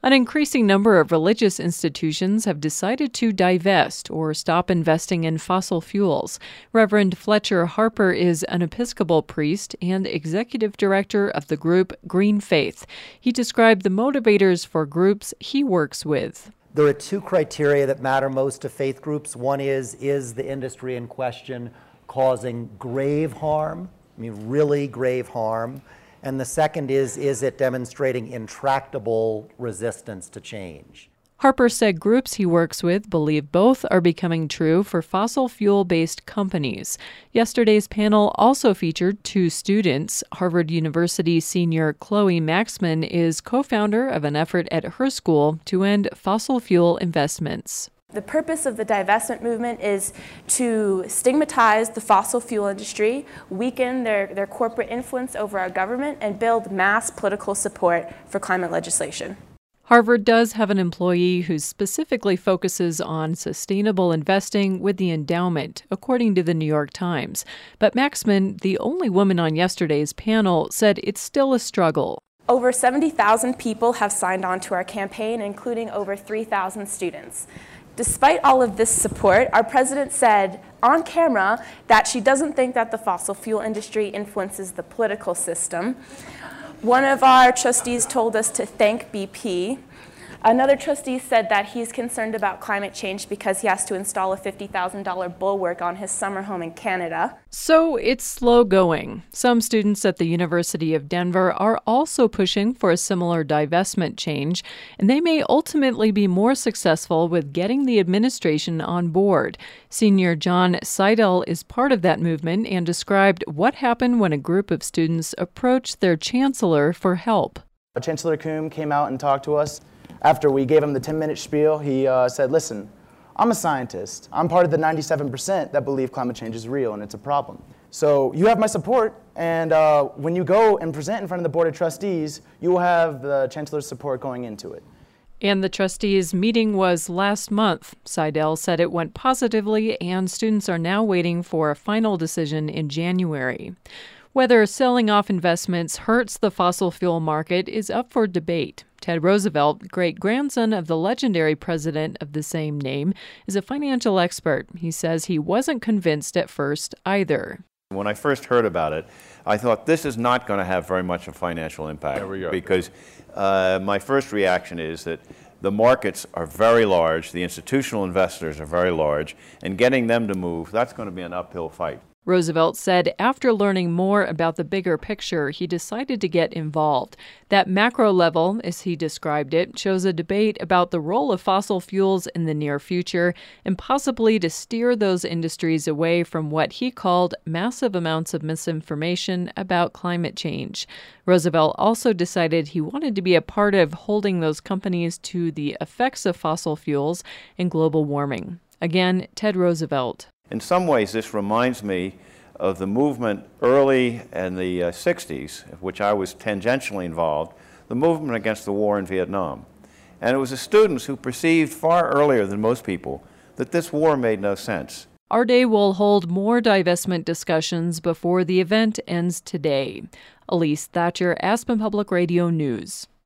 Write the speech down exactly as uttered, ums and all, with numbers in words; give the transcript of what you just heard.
An increasing number of religious institutions have decided to divest or stop investing in fossil fuels. Reverend Fletcher Harper is an Episcopal priest and executive director of the group Green Faith. He described the motivators for groups he works with. There are two criteria that matter most to faith groups. One is, is the industry in question causing grave harm? I mean, really grave harm. And the second is, is it demonstrating intractable resistance to change? Harper said groups he works with believe both are becoming true for fossil fuel-based companies. Yesterday's panel also featured two students. Harvard University senior Chloe Maxman is co-founder of an effort at her school to end fossil fuel investments. The purpose of the divestment movement is to stigmatize the fossil fuel industry, weaken their, their corporate influence over our government, and build mass political support for climate legislation. Harvard does have an employee who specifically focuses on sustainable investing with the endowment, according to the New York Times. But Maxman, the only woman on yesterday's panel, said it's still a struggle. Over seventy thousand people have signed on to our campaign, including over three thousand students. Despite all of this support, our president said on camera that she doesn't think that the fossil fuel industry influences the political system. One of our trustees told us to thank B P. Another trustee said that he's concerned about climate change because he has to install a fifty thousand dollars bulwark on his summer home in Canada. So it's slow going. Some students at the University of Denver are also pushing for a similar divestment change, and they may ultimately be more successful with getting the administration on board. Senior John Seidel is part of that movement and described what happened when a group of students approached their chancellor for help. Chancellor Coombe came out and talked to us. After we gave him the ten-minute spiel, he uh, said, listen, I'm a scientist. I'm part of the ninety-seven percent that believe climate change is real and it's a problem. So you have my support, and uh, when you go and present in front of the Board of Trustees, you will have the Chancellor's support going into it. And the trustees' meeting was last month. Seidel said it went positively, and students are now waiting for a final decision in January. Whether selling off investments hurts the fossil fuel market is up for debate. Ted Roosevelt, great-grandson of the legendary president of the same name, is a financial expert. He says he wasn't convinced at first either. When I first heard about it, I thought this is not going to have very much of financial impact. There we go. Because uh, my first reaction is that the markets are very large, the institutional investors are very large, and getting them to move, that's going to be an uphill fight. Roosevelt said after learning more about the bigger picture, he decided to get involved. That macro level, as he described it, shows a debate about the role of fossil fuels in the near future and possibly to steer those industries away from what he called massive amounts of misinformation about climate change. Roosevelt also decided he wanted to be a part of holding those companies to the effects of fossil fuels and global warming. Again, Ted Roosevelt. In some ways, this reminds me of the movement early in the uh, sixties, of which I was tangentially involved, the movement against the war in Vietnam. And it was the students who perceived far earlier than most people that this war made no sense. Our day will hold more divestment discussions before the event ends today. Elise Thatcher, Aspen Public Radio News.